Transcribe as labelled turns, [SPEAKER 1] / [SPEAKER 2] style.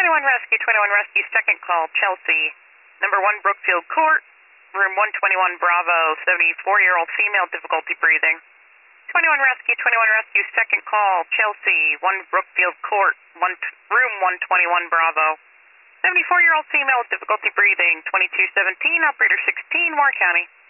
[SPEAKER 1] 21 Rescue, second call, Chelsea. Number 1 Brookfield Court, room 121 Bravo, 74-year-old female, difficulty breathing. 21 Rescue, second call, Chelsea, 1 Brookfield Court, room 121 Bravo. 74-year-old female with difficulty breathing, 2217, operator 16, Warren County.